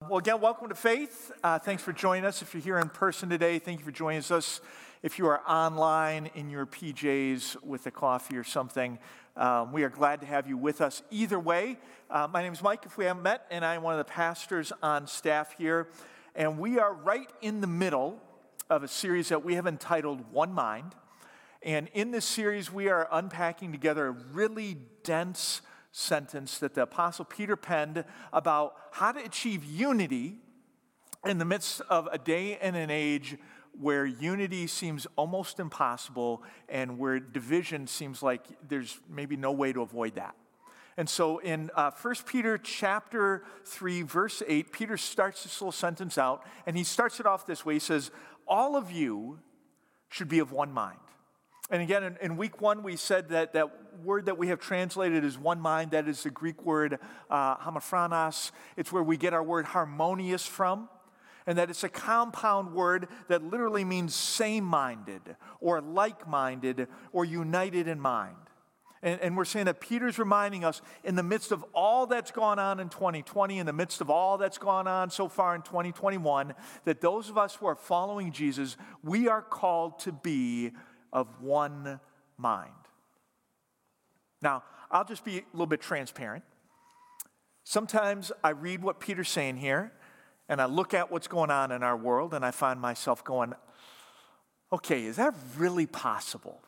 Well, again, welcome to Faith. Thanks for joining us. If you're here in person today, thank you for joining us. If you are online in your PJs with a coffee or something, we are glad to have you with us either way. My name is Mike, if we haven't met, and I'm one of the pastors on staff here. And we are right in the middle of a series that we have entitled One Mind. And in this series, we are unpacking together a really dense sentence that the Apostle Peter penned about how to achieve unity in the midst of a day and an age where unity seems almost impossible and where division seems like there's maybe no way to avoid that. And so in 1 Peter chapter 3, verse 8, Peter starts this little sentence out, and he starts it off this way. He says, all of you should be of one mind. And again, in week one, we said that word that we have translated as one mind, that is the Greek word homophronos. It's where we get our word harmonious from. And that it's a compound word that literally means same-minded or like-minded or united in mind. And we're saying that Peter's reminding us in the midst of all that's gone on in 2020, in the midst of all that's gone on so far in 2021, that those of us who are following Jesus, we are called to be of one mind. Now, I'll just be a little bit transparent. Sometimes I read what Peter's saying here, and I look at what's going on in our world, and I find myself going, okay, is that really possible?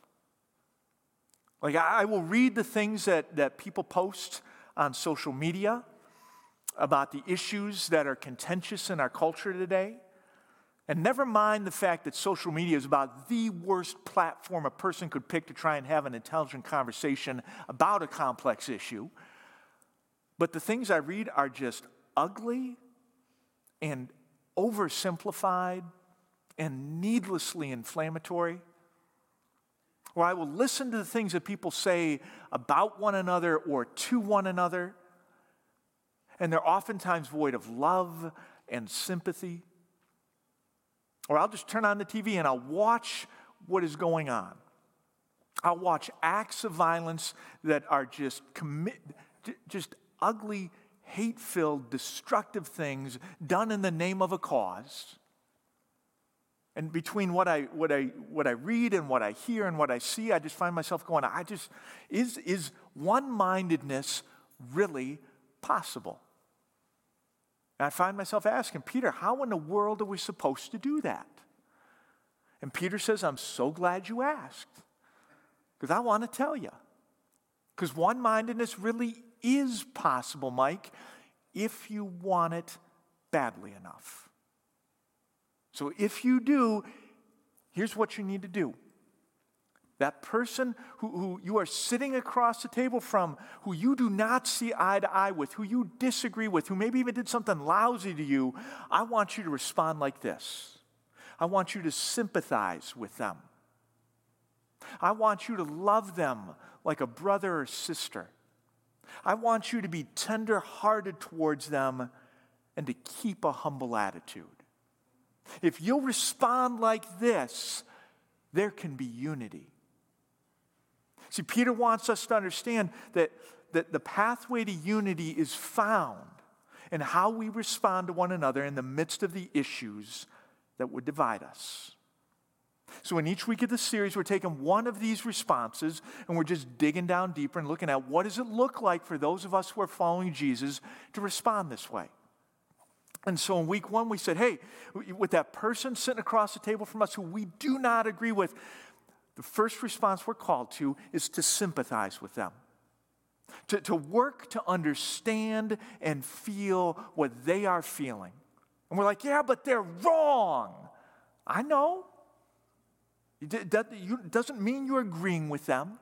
Like, I will read the things that people post on social media about the issues that are contentious in our culture today. And never mind the fact that social media is about the worst platform a person could pick to try and have an intelligent conversation about a complex issue. But the things I read are just ugly and oversimplified and needlessly inflammatory. Or I will listen to the things that people say about one another or to one another, and they're oftentimes void of love and sympathy. Or I'll just turn on the TV and I'll watch what is going on. I'll watch acts of violence that are just ugly, hate-filled, destructive things done in the name of a cause. And between what I read and what I hear and what I see, I just find myself going, is one-mindedness really possible? And I find myself asking, Peter, how in the world are we supposed to do that? And Peter says, I'm so glad you asked, because I want to tell you. Because one-mindedness really is possible, Mike, if you want it badly enough. So if you do, here's what you need to do. That person who you are sitting across the table from, who you do not see eye to eye with, who you disagree with, who maybe even did something lousy to you, I want you to respond like this. I want you to sympathize with them. I want you to love them like a brother or sister. I want you to be tender-hearted towards them and to keep a humble attitude. If you'll respond like this, there can be unity. See, Peter wants us to understand that the pathway to unity is found in how we respond to one another in the midst of the issues that would divide us. So in each week of the series, we're taking one of these responses and we're just digging down deeper and looking at what does it look like for those of us who are following Jesus to respond this way. And so in week one, we said, hey, with that person sitting across the table from us who we do not agree with, the first response we're called to is to sympathize with them, to work to understand and feel what they are feeling. And we're like, yeah, but they're wrong. I know. It doesn't mean you're agreeing with them.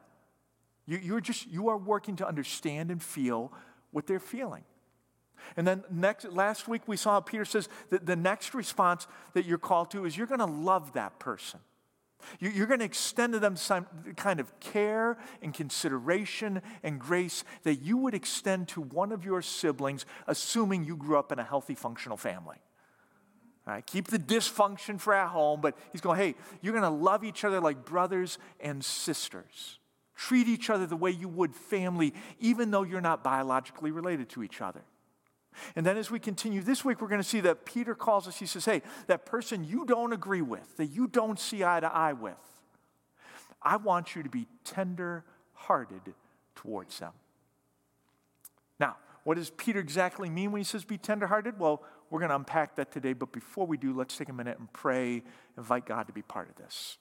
You are working to understand and feel what they're feeling. And then last week we saw Peter says that the next response that you're called to is you're going to love that person. You're going to extend to them some kind of care and consideration and grace that you would extend to one of your siblings, assuming you grew up in a healthy, functional family. All right, keep the dysfunction for at home, but he's going, hey, you're going to love each other like brothers and sisters. Treat each other the way you would family, even though you're not biologically related to each other. And then as we continue this week, we're going to see that Peter calls us, he says, hey, that person you don't agree with, that you don't see eye to eye with, I want you to be tender-hearted towards them. Now, what does Peter exactly mean when he says be tender-hearted? Well, we're going to unpack that today, but before we do, let's take a minute and pray, invite God to be part of this.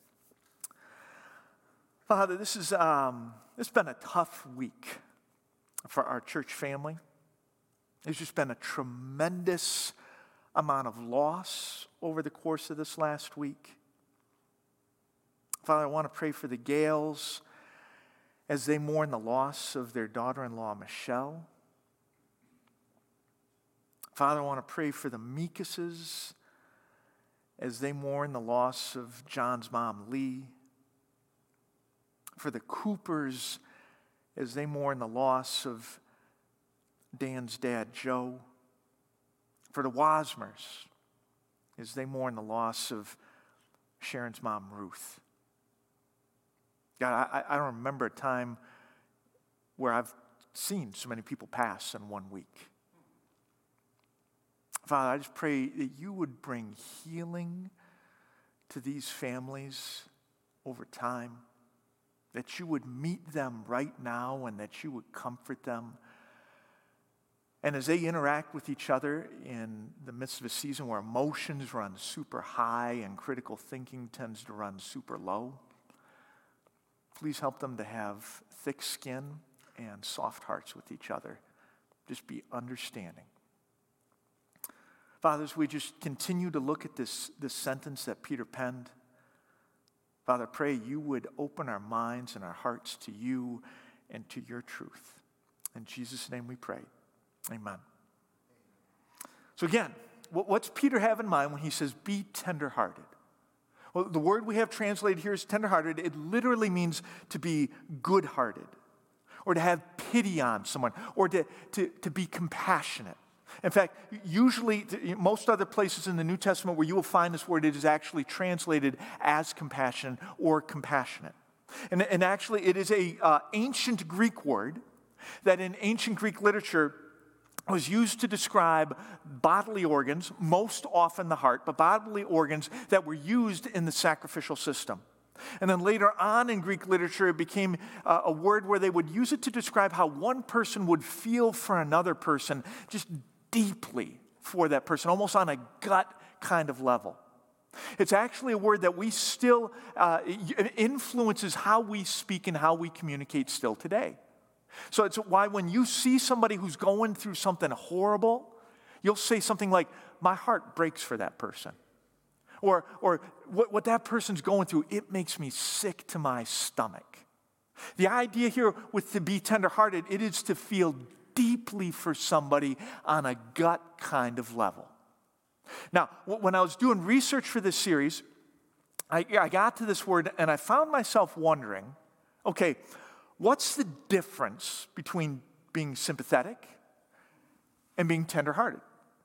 Father, this has been a tough week for our church family. There's just been a tremendous amount of loss over the course of this last week. Father, I want to pray for the Gales as they mourn the loss of their daughter-in-law, Michelle. Father, I want to pray for the Meekuses as they mourn the loss of John's mom, Lee. For the Coopers as they mourn the loss of Dan's dad, Joe. For the Wasmers as they mourn the loss of Sharon's mom, Ruth. God, I don't remember a time where I've seen so many people pass in 1 week. Father, I just pray that you would bring healing to these families over time, that you would meet them right now and that you would comfort them. And as they interact with each other in the midst of a season where emotions run super high and critical thinking tends to run super low, please help them to have thick skin and soft hearts with each other. Just be understanding. Father, as we just continue to look at this sentence that Peter penned, Father, I pray you would open our minds and our hearts to you and to your truth. In Jesus' name we pray. Amen. So again, what's Peter have in mind when he says, be tenderhearted? Well, the word we have translated here is tenderhearted. It literally means to be good-hearted, or to have pity on someone, or to be compassionate. In fact, usually, most other places in the New Testament where you will find this word, it is actually translated as compassion or compassionate. And actually, it is an ancient Greek word that in ancient Greek literature was used to describe bodily organs, most often the heart, but bodily organs that were used in the sacrificial system. And then later on in Greek literature, it became a word where they would use it to describe how one person would feel for another person just deeply for that person, almost on a gut kind of level. It's actually a word that we still influences how we speak and how we communicate still today. So it's why when you see somebody who's going through something horrible, you'll say something like, my heart breaks for that person. Or what that person's going through, it makes me sick to my stomach. The idea here with to be tenderhearted, it is to feel deeply for somebody on a gut kind of level. Now, when I was doing research for this series, I got to this word and I found myself wondering, okay, what's the difference between being sympathetic and being tenderhearted?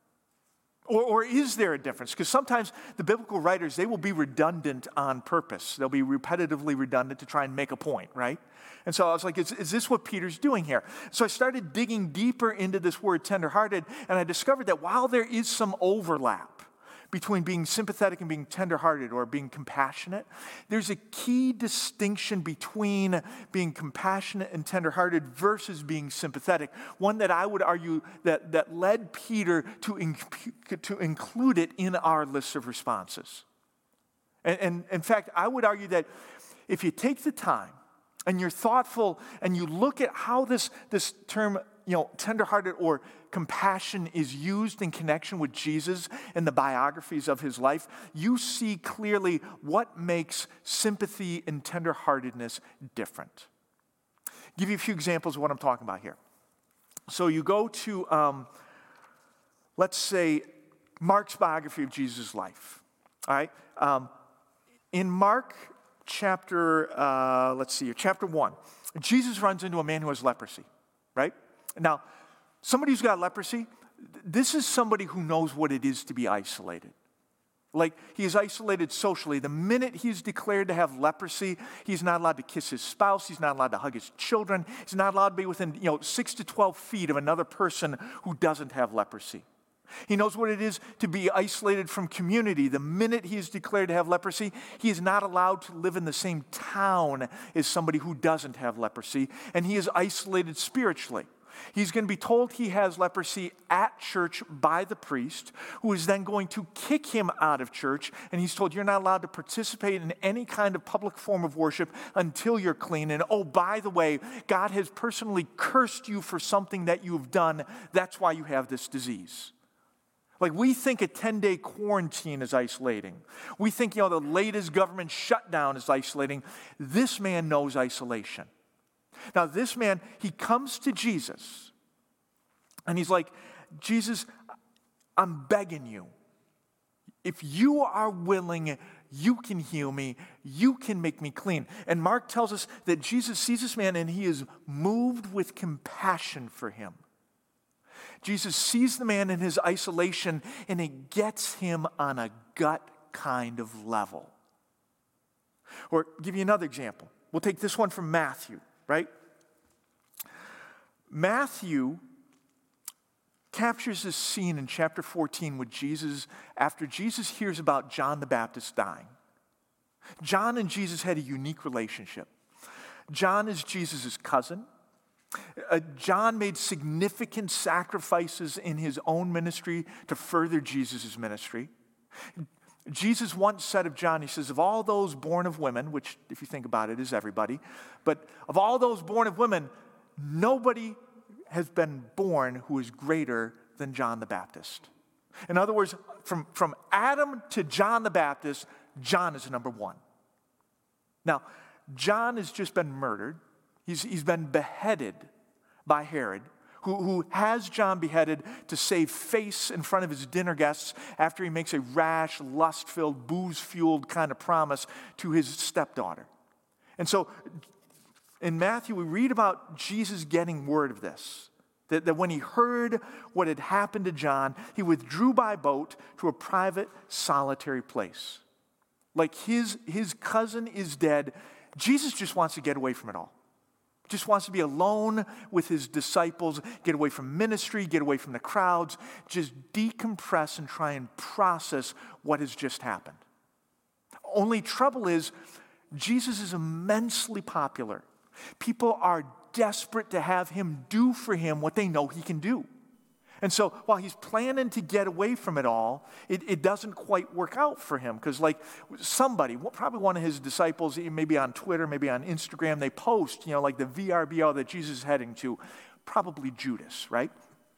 Or is there a difference? Because sometimes the biblical writers, they will be redundant on purpose. They'll be repetitively redundant to try and make a point, right? And so I was like, is this what Peter's doing here? So I started digging deeper into this word tenderhearted, and I discovered that while there is some overlap between being sympathetic and being tenderhearted or being compassionate, there's a key distinction between being compassionate and tenderhearted versus being sympathetic, one that I would argue that led Peter to include it in our list of responses. And in fact, I would argue that if you take the time and you're thoughtful and you look at how this term, tenderhearted or compassion is used in connection with Jesus in the biographies of his life, you see clearly what makes sympathy and tenderheartedness different. I'll give you a few examples of what I'm talking about here. So you go to, let's say, Mark's biography of Jesus' life. All right? In Mark chapter 1, Jesus runs into a man who has leprosy, right? Now, somebody who's got leprosy, this is somebody who knows what it is to be isolated. Like, he is isolated socially. The minute he's declared to have leprosy, he's not allowed to kiss his spouse. He's not allowed to hug his children. He's not allowed to be within 6 to 12 feet of another person who doesn't have leprosy. He knows what it is to be isolated from community. The minute he is declared to have leprosy, he is not allowed to live in the same town as somebody who doesn't have leprosy, and he is isolated spiritually. He's going to be told he has leprosy at church by the priest, who is then going to kick him out of church, and he's told you're not allowed to participate in any kind of public form of worship until you're clean. And oh, by the way, God has personally cursed you for something that you've done. That's why you have this disease. Like, we think a 10-day quarantine is isolating. We think, the latest government shutdown is isolating. This man knows isolation. Now, this man, he comes to Jesus, and he's like, Jesus, I'm begging you. If you are willing, you can heal me. You can make me clean. And Mark tells us that Jesus sees this man, and he is moved with compassion for him. Jesus sees the man in his isolation, and it gets him on a gut kind of level. Or give you another example. We'll take this one from Matthew. Right? Matthew captures this scene in chapter 14 with Jesus, after Jesus hears about John the Baptist dying. John and Jesus had a unique relationship. John is Jesus' cousin. John made significant sacrifices in his own ministry to further Jesus' ministry. Jesus once said of John, he says, of all those born of women, which if you think about it is everybody, but of all those born of women, nobody has been born who is greater than John the Baptist. In other words, from Adam to John the Baptist, John is number one. Now, John has just been murdered. He's been beheaded by Herod, who has John beheaded to save face in front of his dinner guests after he makes a rash, lust-filled, booze-fueled kind of promise to his stepdaughter. And so in Matthew, we read about Jesus getting word of this, that when he heard what had happened to John, he withdrew by boat to a private, solitary place. Like his cousin is dead, Jesus just wants to get away from it all. Just wants to be alone with his disciples, get away from ministry, get away from the crowds, just decompress and try and process what has just happened. Only trouble is, Jesus is immensely popular. People are desperate to have him do for him what they know he can do. And so while he's planning to get away from it all, it doesn't quite work out for him. Because like somebody, probably one of his disciples, maybe on Twitter, maybe on Instagram, they post, like the VRBO that Jesus is heading to, probably Judas, right?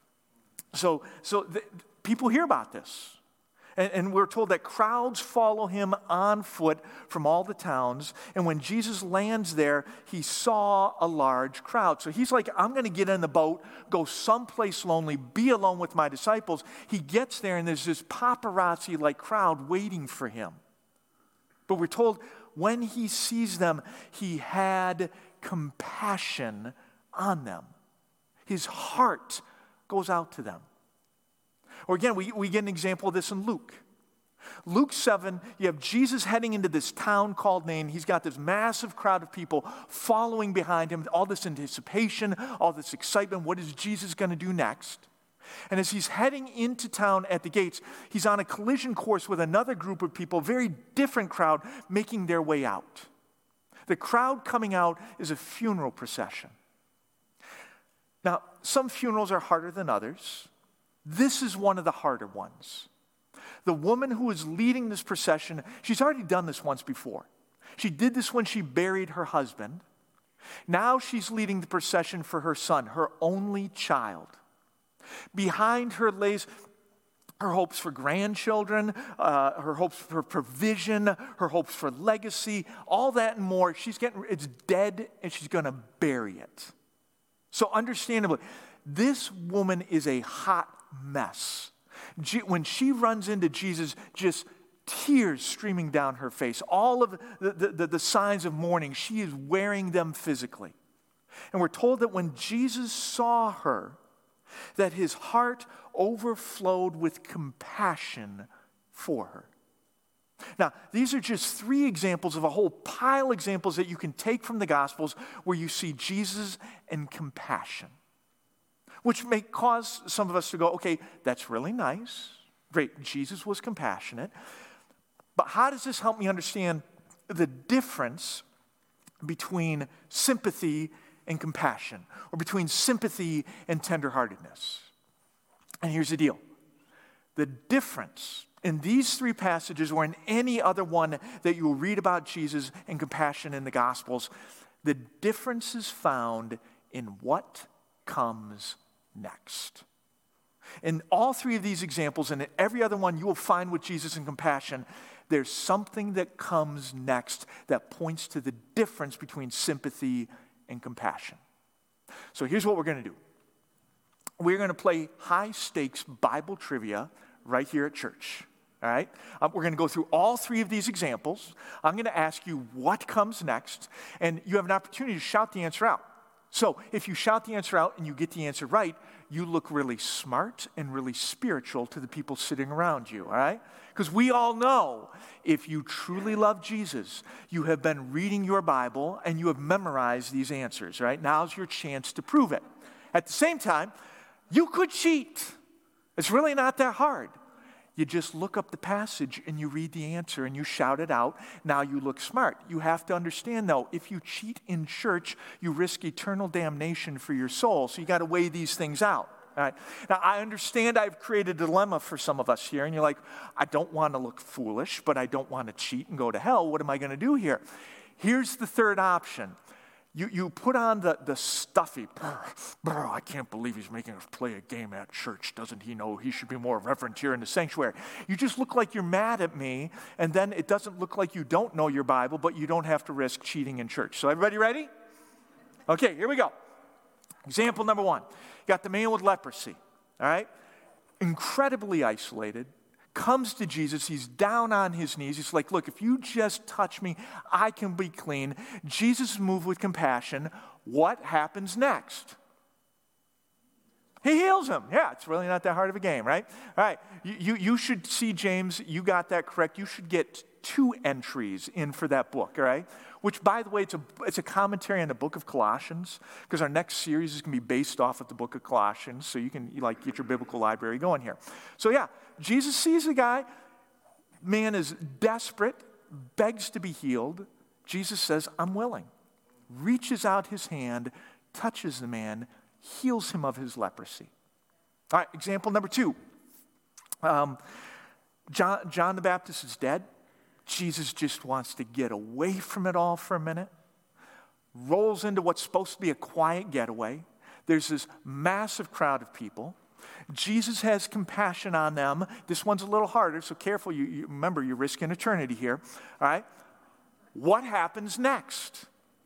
So people hear about this. And we're told that crowds follow him on foot from all the towns. And when Jesus lands there, he saw a large crowd. So he's like, I'm going to get in the boat, go someplace lonely, be alone with my disciples. He gets there, and there's this paparazzi-like crowd waiting for him. But we're told when he sees them, he had compassion on them. His heart goes out to them. Or again, we get an example of this in Luke. Luke 7, you have Jesus heading into this town called Nain. He's got this massive crowd of people following behind him, all this anticipation, all this excitement. What is Jesus going to do next? And as he's heading into town at the gates, he's on a collision course with another group of people, very different crowd, making their way out. The crowd coming out is a funeral procession. Now, some funerals are harder than others. This is one of the harder ones. The woman who is leading this procession, she's already done this once before. She did this when she buried her husband. Now she's leading the procession for her son, her only child. Behind her lays her hopes for grandchildren, her hopes for provision, her hopes for legacy, all that and more. It's dead, and she's going to bury it. So understandably, this woman is a hot mess. When she runs into Jesus, just tears streaming down her face, all of the signs of mourning, she is wearing them physically. And we're told that when Jesus saw her, that his heart overflowed with compassion for her. Now, these are just 3 examples of a whole pile of examples that you can take from the Gospels where you see Jesus and compassion, which may cause some of us to go, okay, that's really nice. Great, Jesus was compassionate. But how does this help me understand the difference between sympathy and compassion, or between sympathy and tenderheartedness? And here's the deal. The difference in these 3 passages, or in any other one that you'll read about Jesus and compassion in the Gospels, the difference is found in what comes next. In all 3 of these examples, and in every other one you will find with Jesus and compassion, there's something that comes next that points to the difference between sympathy and compassion. So here's what we're going to do. We're going to play high-stakes Bible trivia right here at church. All right? We're going to go through all 3 of these examples. I'm going to ask you what comes next, and you have an opportunity to shout the answer out. So if you shout the answer out and you get the answer right, you look really smart and really spiritual to the people sitting around you, all right? Because we all know if you truly love Jesus, you have been reading your Bible and you have memorized these answers, right? Now's your chance to prove it. At the same time, you could cheat. It's really not that hard. You just look up the passage and you read the answer and you shout it out. Now you look smart. You have to understand, though, if you cheat in church, you risk eternal damnation for your soul. So you got to weigh these things out. All right. Now, I understand I've created a dilemma for some of us here, and you're like, I don't want to look foolish, but I don't want to cheat and go to hell. What am I going to do here? Here's the third option. You put on the stuffy, I can't believe he's making us play a game at church. Doesn't he know he should be more reverent here in the sanctuary? You just look like you're mad at me, and then it doesn't look like you don't know your Bible, but you don't have to risk cheating in church. So everybody ready? Okay, here we go. Example number 1. You got the man with leprosy, all right? Incredibly isolated. Comes to Jesus, he's down on his knees. He's like, look, if you just touch me, I can be clean. Jesus is moved with compassion. What happens next? He heals him. Yeah, it's really not that hard of a game, right? All right, you should see, James, you got that correct. You should get 2 entries in for that book, all right? Which, by the way, it's a commentary on the book of Colossians, because our next series is going to be based off of the book of Colossians, so you can get your biblical library going here. So yeah, Jesus sees the guy, man is desperate, begs to be healed. Jesus says, I'm willing. Reaches out his hand, touches the man, heals him of his leprosy. All right, example number 2. John the Baptist is dead. Jesus just wants to get away from it all for a minute. Rolls into what's supposed to be a quiet getaway. There's this massive crowd of people. Jesus has compassion on them. This one's a little harder, so careful. You remember, you're risking eternity here. All right? What happens next?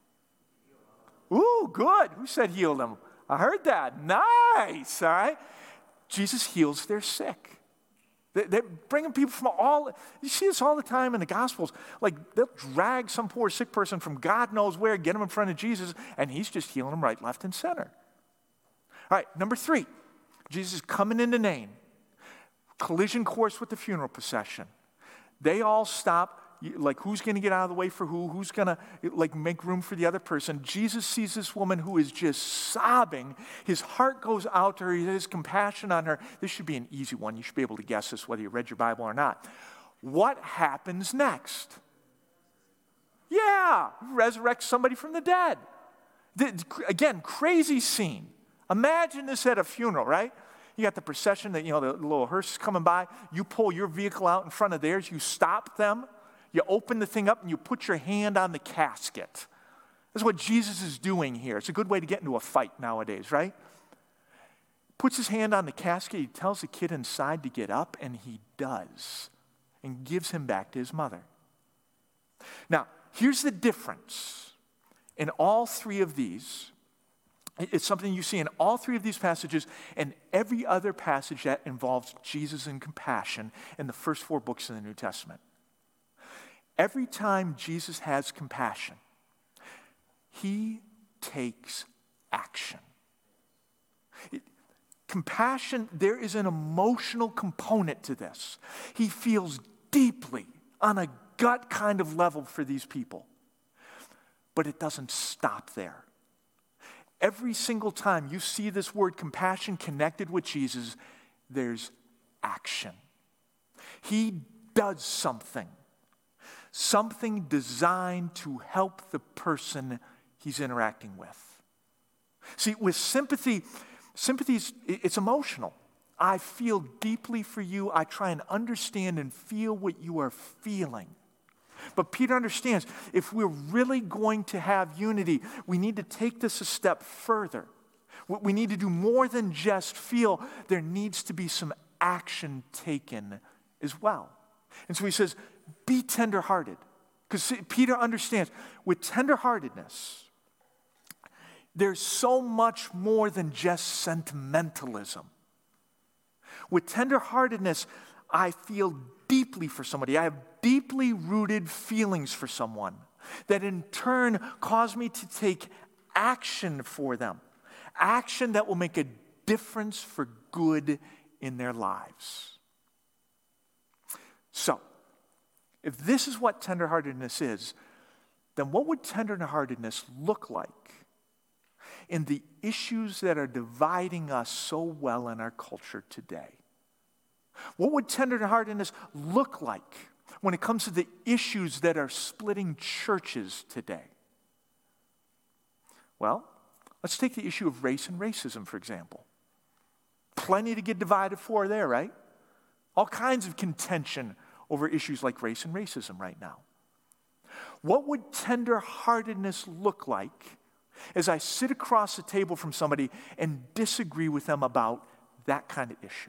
Ooh, good. Who said heal them? I heard that. Nice. All right? Jesus heals their sick. They're bringing people from you see this all the time in the Gospels. Like, they'll drag some poor sick person from God knows where, get them in front of Jesus, and he's just healing them right, left, and center. All right, number 3. Jesus is coming into Nain. Collision course with the funeral procession. They all stop. Like, who's going to get out of the way for who? Who's going to, make room for the other person? Jesus sees this woman who is just sobbing. His heart goes out to her. He has compassion on her. This should be an easy one. You should be able to guess this whether you read your Bible or not. What happens next? Yeah, resurrects somebody from the dead. Again, crazy scene. Imagine this at a funeral, right? You got the procession that, the little hearse is coming by. You pull your vehicle out in front of theirs. You stop them. You open the thing up and you put your hand on the casket. That's what Jesus is doing here. It's a good way to get into a fight nowadays, right? Puts his hand on the casket. He tells the kid inside to get up, and he does, and gives him back to his mother. Now, here's the difference. In all 3 of these, it's something you see in all 3 of these passages and every other passage that involves Jesus and compassion in the first 4 books of the New Testament. Every time Jesus has compassion, he takes action. Compassion, there is an emotional component to this. He feels deeply on a gut kind of level for these people. But it doesn't stop there. Every single time you see this word compassion connected with Jesus, there's action. He does something designed to help the person he's interacting with. See, with sympathy, it's emotional. I feel deeply for you. I try and understand and feel what you are feeling. But Peter understands, if we're really going to have unity, we need to take this a step further. We need to do more than just feel. There needs to be some action taken as well. And so he says, be tenderhearted. Because Peter understands, with tenderheartedness, there's so much more than just sentimentalism. With tenderheartedness, I feel deeply for somebody. I have deeply rooted feelings for someone that in turn cause me to take action for them. Action that will make a difference for good in their lives. So, if this is what tenderheartedness is, then what would tenderheartedness look like in the issues that are dividing us so well in our culture today? What would tenderheartedness look like when it comes to the issues that are splitting churches today? Well, let's take the issue of race and racism, for example. Plenty to get divided for there, right? All kinds of contention over issues like race and racism right now. What would tenderheartedness look like as I sit across the table from somebody and disagree with them about that kind of issue?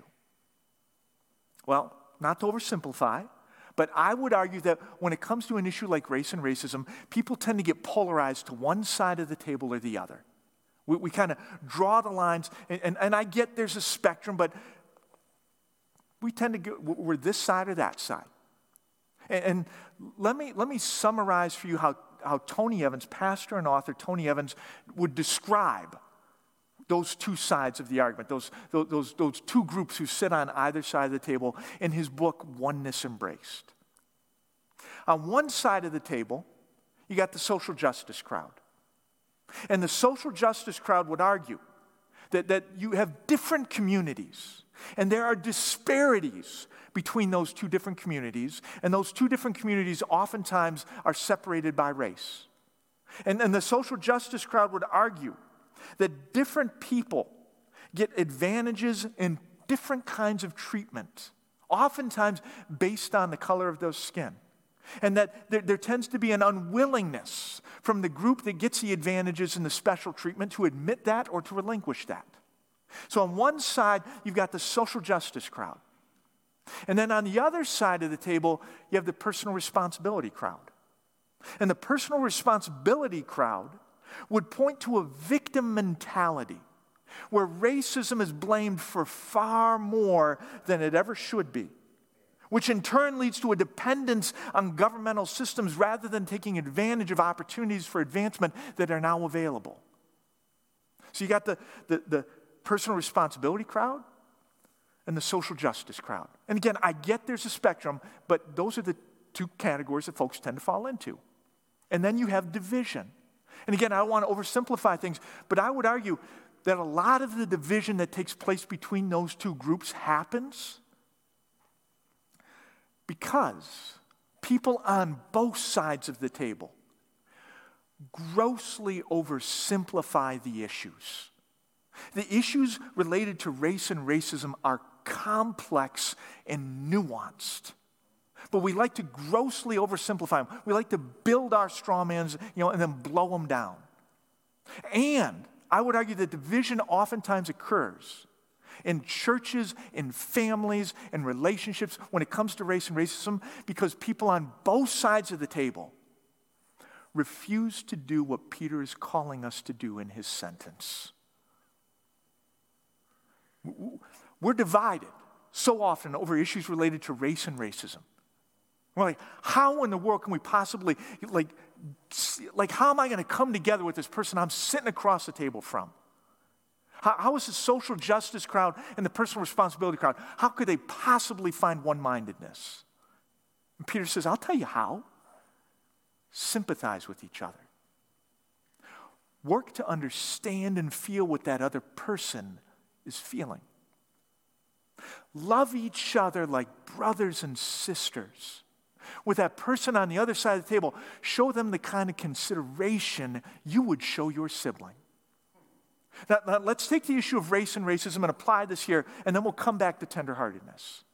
Well, not to oversimplify, but I would argue that when it comes to an issue like race and racism, people tend to get polarized to one side of the table or the other. We kind of draw the lines, and I get there's a spectrum, but we tend to get, we're this side or that side. And let me summarize for you how Tony Evans, pastor and author Tony Evans, would describe those two sides of the argument, those two groups who sit on either side of the table in his book, Oneness Embraced. On one side of the table, you got the social justice crowd. And the social justice crowd would argue that you have different communities, and there are disparities between those two different communities, and those two different communities oftentimes are separated by race. And the social justice crowd would argue that different people get advantages in different kinds of treatment, oftentimes based on the color of their skin. And that there tends to be an unwillingness from the group that gets the advantages and the special treatment to admit that or to relinquish that. So on one side, you've got the social justice crowd. And then on the other side of the table, you have the personal responsibility crowd. And the personal responsibility crowd would point to a victim mentality where racism is blamed for far more than it ever should be, which in turn leads to a dependence on governmental systems rather than taking advantage of opportunities for advancement that are now available. So you got the personal responsibility crowd and the social justice crowd. And again, I get there's a spectrum, but those are the two categories that folks tend to fall into. And then you have division. And again, I don't want to oversimplify things, but I would argue that a lot of the division that takes place between those two groups happens because people on both sides of the table grossly oversimplify the issues. The issues related to race and racism are complex and nuanced. But we like to grossly oversimplify them. We like to build our straw mans, and then blow them down. And I would argue that division oftentimes occurs in churches, in families, in relationships when it comes to race and racism because people on both sides of the table refuse to do what Peter is calling us to do in his sentence. We're divided so often over issues related to race and racism. We're like, how in the world can we possibly, how am I going to come together with this person I'm sitting across the table from? How is the social justice crowd and the personal responsibility crowd, how could they possibly find one-mindedness? And Peter says, I'll tell you how. Sympathize with each other. Work to understand and feel what that other person is feeling. Love each other like brothers and sisters. With that person on the other side of the table, show them the kind of consideration you would show your sibling. Now, let's take the issue of race and racism and apply this here, and then we'll come back to tenderheartedness.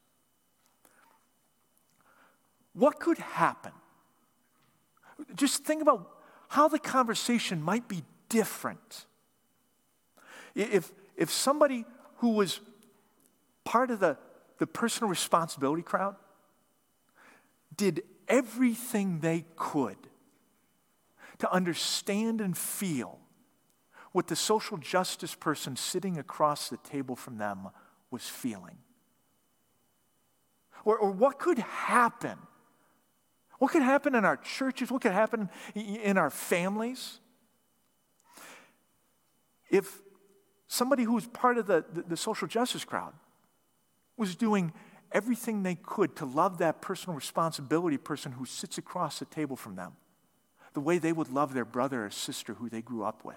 What could happen? Just think about how the conversation might be different if somebody who was part of the personal responsibility crowd did everything they could to understand and feel what the social justice person sitting across the table from them was feeling. Or what could happen? What could happen in our churches? What could happen in our families? If somebody who was part of the social justice crowd was doing everything they could to love that personal responsibility person who sits across the table from them, the way they would love their brother or sister who they grew up with.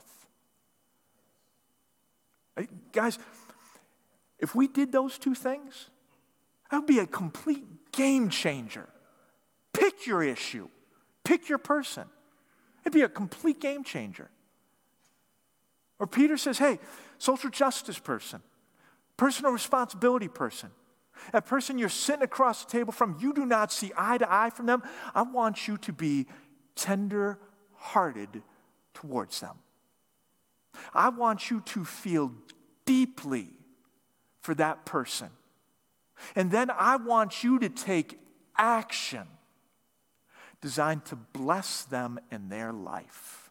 Guys, if we did those two things, that would be a complete game changer. Pick your issue. Pick your person. It'd be a complete game changer. Or Peter says, hey, social justice person, personal responsibility person, that person you're sitting across the table from, you do not see eye to eye from them. I want you to be tender-hearted towards them. I want you to feel deeply for that person. And then I want you to take action designed to bless them in their life.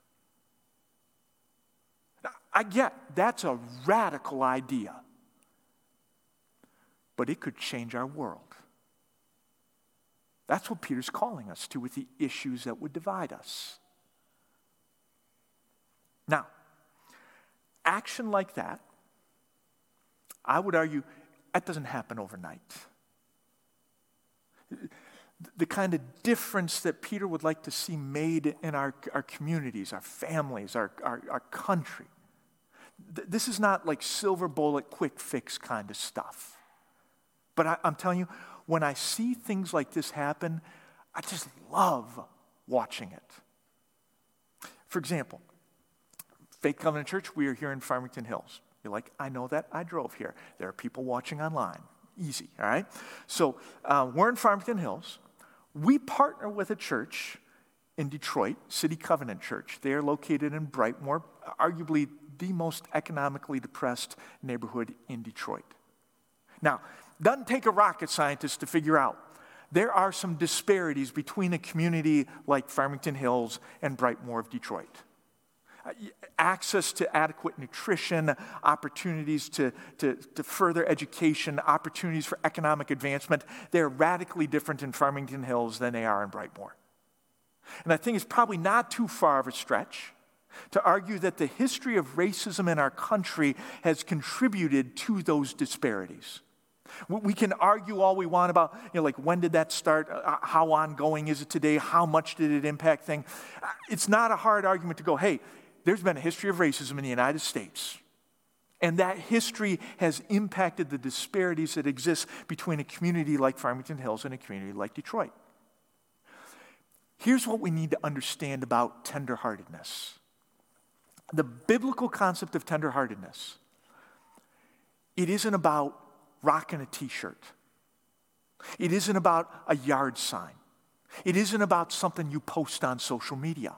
Now, I get that's a radical idea, but it could change our world. That's what Peter's calling us to with the issues that would divide us. Now, action like that, I would argue, that doesn't happen overnight. The kind of difference that Peter would like to see made in our communities, our families, our country. This is not like silver bullet, quick fix kind of stuff. But I'm telling you, when I see things like this happen, I just love watching it. For example, Faith Covenant Church, we are here in Farmington Hills. You're like, I know that, I drove here. There are people watching online. Easy, all right? So we're in Farmington Hills. We partner with a church in Detroit, City Covenant Church. They are located in Brightmoor, arguably the most economically depressed neighborhood in Detroit. Now, doesn't take a rocket scientist to figure out there are some disparities between a community like Farmington Hills and Brightmoor of Detroit. Access to adequate nutrition, opportunities to further education, opportunities for economic advancement, they're radically different in Farmington Hills than they are in Brightmoor. And I think it's probably not too far of a stretch to argue that the history of racism in our country has contributed to those disparities. We can argue all we want about, like when did that start? How ongoing is it today? How much did it impact things? It's not a hard argument to go, hey, there's been a history of racism in the United States. And that history has impacted the disparities that exist between a community like Farmington Hills and a community like Detroit. Here's what we need to understand about tenderheartedness. The biblical concept of tenderheartedness, it isn't about rocking a t-shirt. It isn't about a yard sign. It isn't about something you post on social media.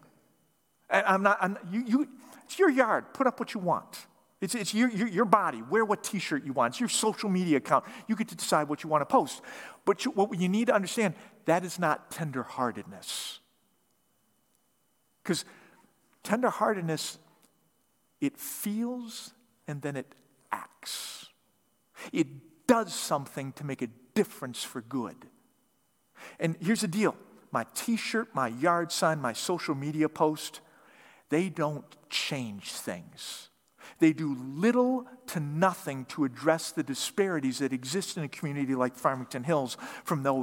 It's your yard. Put up what you want. It's your body. Wear what t-shirt you want. It's your social media account. You get to decide what you want to post. But what you need to understand, that is not tenderheartedness. Because tenderheartedness, it feels and then it acts. It does something to make a difference for good. And here's the deal. My t-shirt, my yard sign, my social media post, they don't change things. They do little to nothing to address the disparities that exist in a community like Farmington Hills from those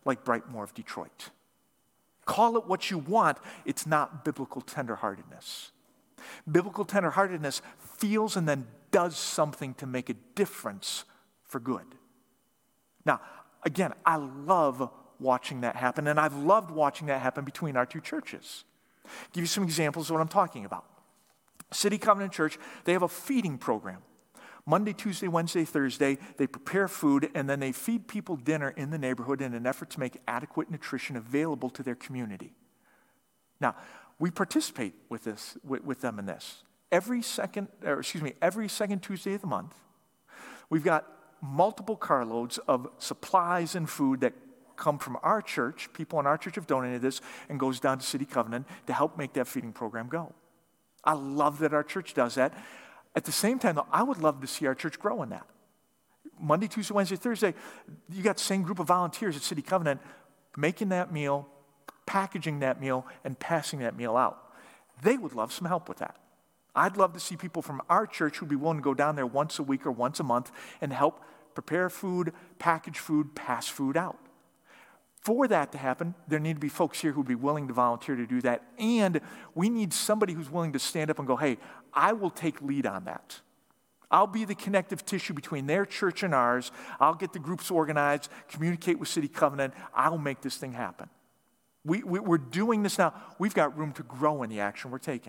like Brightmoor of Detroit. Call it what you want, it's not biblical tenderheartedness. Biblical tenderheartedness feels and then does something to make a difference for good. Now, again, I love watching that happen, and I've loved watching that happen between our two churches. Give you some examples of what I'm talking about. City Covenant Church, they have a feeding program. Monday, Tuesday, Wednesday, Thursday, they prepare food, and then they feed people dinner in the neighborhood in an effort to make adequate nutrition available to their community. Now, we participate with them in this. Every second Tuesday of the month, we've got multiple carloads of supplies and food that come from our church. People in our church have donated this and goes down to City Covenant to help make that feeding program go. I love that our church does that. At the same time, though, I would love to see our church grow in that. Monday, Tuesday, Wednesday, Thursday, you got the same group of volunteers at City Covenant making that meal, packaging that meal, and passing that meal out. They would love some help with that. I'd love to see people from our church who'd be willing to go down there once a week or once a month and help prepare food, package food, pass food out. For that to happen, there need to be folks here who'd be willing to volunteer to do that, and we need somebody who's willing to stand up and go, hey, I will take lead on that. I'll be the connective tissue between their church and ours. I'll get the groups organized, communicate with City Covenant. I'll make this thing happen. We're doing this now. We've got room to grow in the action we're taking.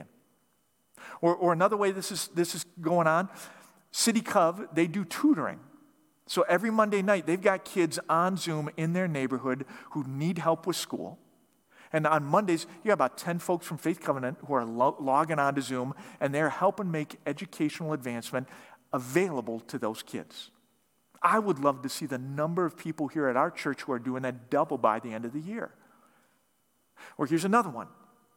Or another way this is going on, City Cov, they do tutoring. So every Monday night, they've got kids on Zoom in their neighborhood who need help with school. And on Mondays, you got about 10 folks from Faith Covenant who are logging on to Zoom, and they're helping make educational advancement available to those kids. I would love to see the number of people here at our church who are doing that double by the end of the year. Or here's another one.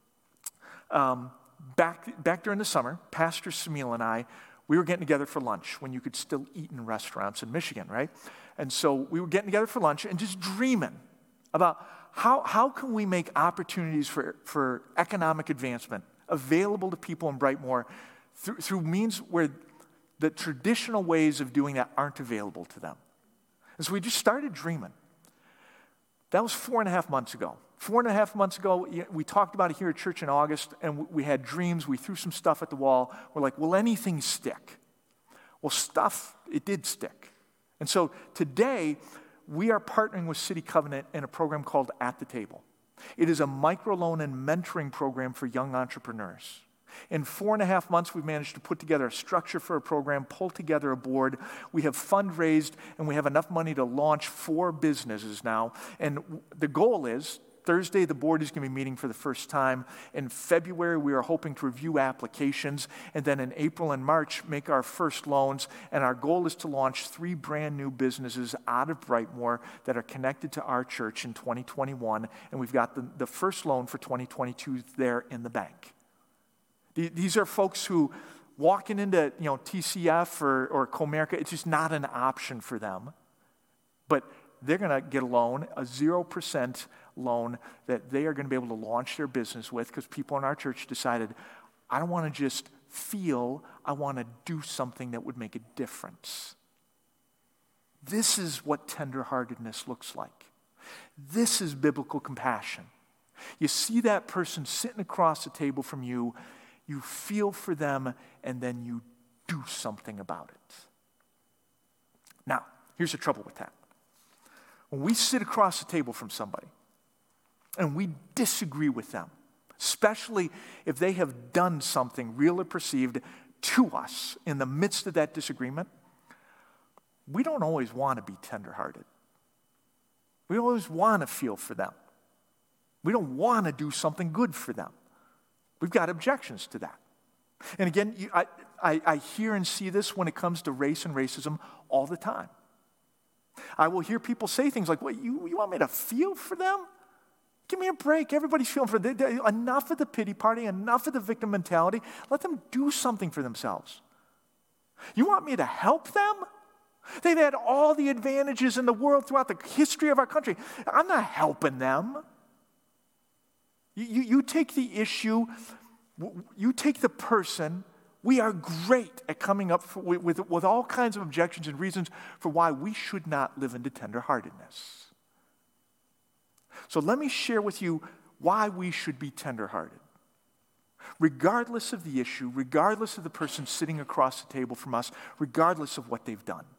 Back during the summer, Pastor Samil and I, we were getting together for lunch when you could still eat in restaurants in Michigan, right? And so we were getting together for lunch and just dreaming about how can we make opportunities for economic advancement available to people in Brightmoor through means where the traditional ways of doing that aren't available to them. And so we just started dreaming. That was 4.5 months ago. 4.5 months ago, we talked about it here at church in August, and we had dreams. We threw some stuff at the wall. We're like, will anything stick? Well, it did stick. And so today, we are partnering with City Covenant in a program called At the Table. It is a microloan and mentoring program for young entrepreneurs. In 4.5 months, we've managed to put together a structure for a program, pull together a board. We have fundraised, and we have enough money to launch 4 businesses now. And the goal is, Thursday, the board is going to be meeting for the first time. In February, we are hoping to review applications. And then in April and March, make our first loans. And our goal is to launch 3 brand new businesses out of Brightmoor that are connected to our church in 2021. And we've got the first loan for 2022 there in the bank. These are folks who walking into TCF or Comerica, it's just not an option for them. But they're going to get a loan, a 0% loan that they are going to be able to launch their business with because people in our church decided, I don't want to just feel, I want to do something that would make a difference. This is what tenderheartedness looks like. This is biblical compassion. You see that person sitting across the table from you, you feel for them, and then you do something about it. Now, here's the trouble with that. When we sit across the table from somebody and we disagree with them, especially if they have done something real or perceived to us in the midst of that disagreement, we don't always want to be tenderhearted. We always want to feel for them. We don't want to do something good for them. We've got objections to that. And again, I hear and see this when it comes to race and racism all the time. I will hear people say things like, "What, you want me to feel for them? Give me a break. Everybody's feeling for them. Enough of the pity party, enough of the victim mentality. Let them do something for themselves. You want me to help them? They've had all the advantages in the world throughout the history of our country. I'm not helping them." You take the issue, you take the person. We are great at coming up with all kinds of objections and reasons for why we should not live into tenderheartedness. So let me share with you why we should be tenderhearted. Regardless of the issue, regardless of the person sitting across the table from us, regardless of what they've done.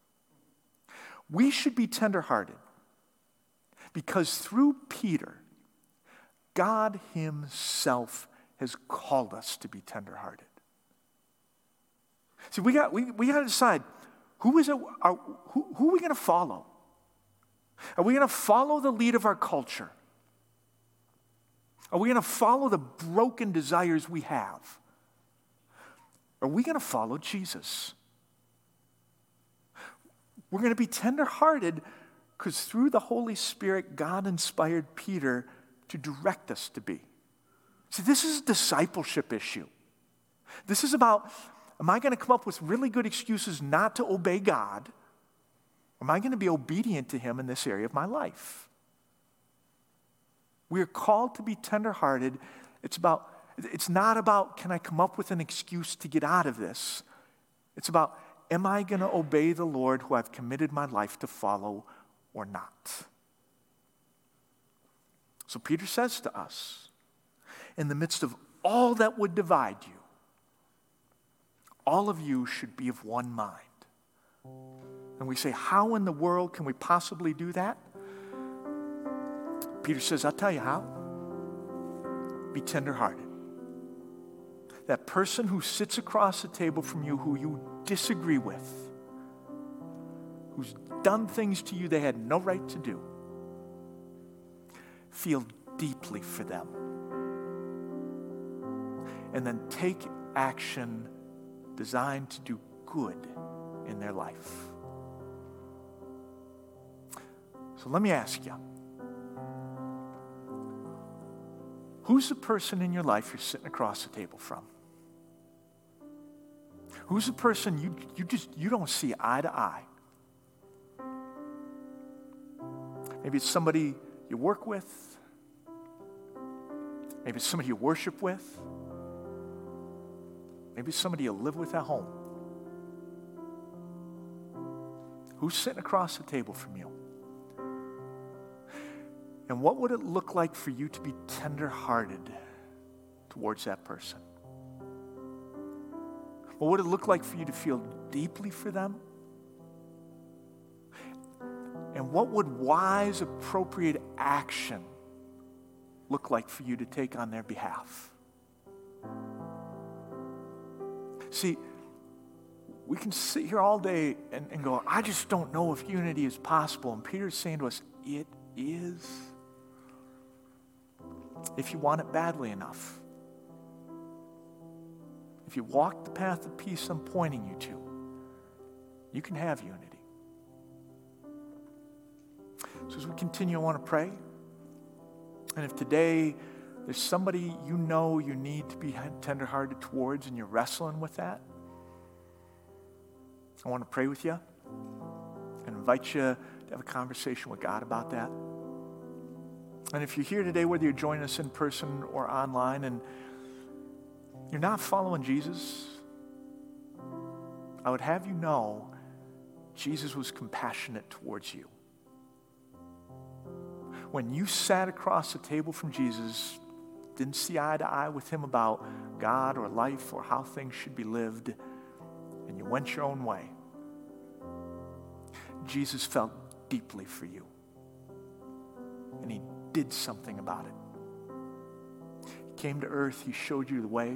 We should be tenderhearted because through Peter, God himself has called us to be tenderhearted. See, we got to decide, who are we going to follow? Are we going to follow the lead of our culture? Are we going to follow the broken desires we have? Are we going to follow Jesus? We're going to be tenderhearted because through the Holy Spirit, God inspired Peter to direct us to be. See, this is a discipleship issue. This is about, am I going to come up with really good excuses not to obey God? Or am I going to be obedient to him in this area of my life? We are called to be tenderhearted. It's not about, can I come up with an excuse to get out of this? It's about, am I going to obey the Lord who I've committed my life to follow or not? So Peter says to us, in the midst of all that would divide you, all of you should be of one mind. And we say, how in the world can we possibly do that? Peter says, I'll tell you how. Be tenderhearted. That person who sits across the table from you who you disagree with, who's done things to you they had no right to do, feel deeply for them. And then take action designed to do good in their life. So let me ask you, who's the person in your life you're sitting across the table from? Who's the person you don't see eye to eye? Maybe it's somebody you work with. Maybe it's somebody you worship with. Maybe it's somebody you live with at home. Who's sitting across the table from you? And what would it look like for you to be tender-hearted towards that person? What would it look like for you to feel deeply for them? And what would wise, appropriate action look like for you to take on their behalf? See, we can sit here all day and go, I just don't know if unity is possible. And Peter's saying to us, it is. If you want it badly enough. If you walk the path of peace I'm pointing you to, you can have unity. So as we continue, I want to pray. And if today there's somebody you know you need to be tenderhearted towards and you're wrestling with that, I want to pray with you and invite you to have a conversation with God about that. And if you're here today, whether you're joining us in person or online, and you're not following Jesus, I would have you know Jesus was compassionate towards you. When you sat across the table from Jesus, didn't see eye to eye with him about God or life or how things should be lived, and you went your own way, Jesus felt deeply for you. And he did something about it. He came to earth, he showed you the way.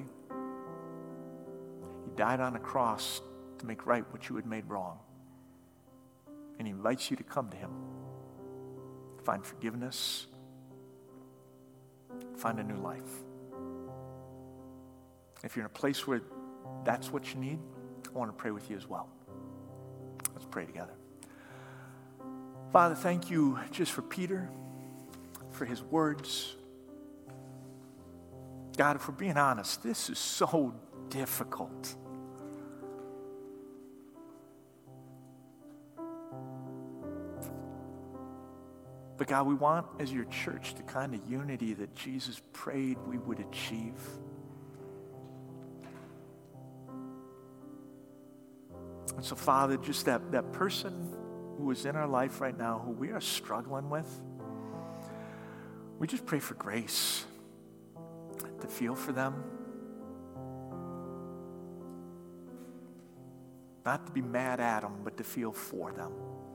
He died on a cross to make right what you had made wrong. And he invites you to come to him. Find forgiveness. Find a new life. If you're in a place where that's what you need, I want to pray with you as well. Let's pray together. Father, thank you just for Peter, for his words. God, if we're being honest, this is so difficult. But God, we want, as your church, the kind of unity that Jesus prayed we would achieve. And so, Father, just that person who is in our life right now, who we are struggling with, We just pray for grace to feel for them, not to be mad at them, but to feel for them.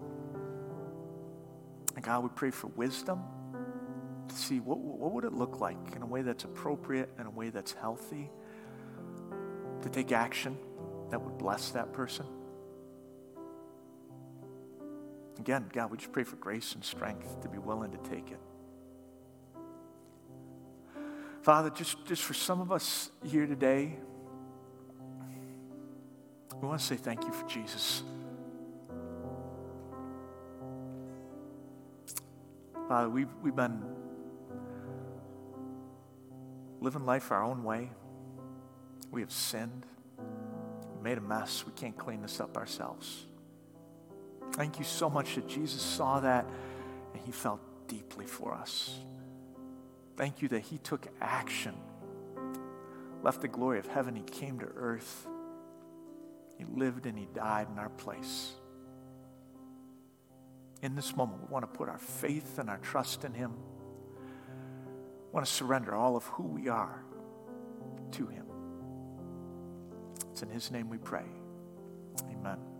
And God, we pray for wisdom to see what would it look like in a way that's appropriate, in a way that's healthy, to take action that would bless that person. Again, God, we just pray for grace and strength to be willing to take it. Father, just for some of us here today, we want to say thank you for Jesus. Father, we've been living life our own way. We have sinned. We made a mess. We can't clean this up ourselves. Thank you so much that Jesus saw that and he felt deeply for us. Thank you that he took action, left the glory of heaven, he came to earth. He lived and he died in our place. In this moment, we want to put our faith and our trust in him. We want to surrender all of who we are to him. It's in his name we pray. Amen.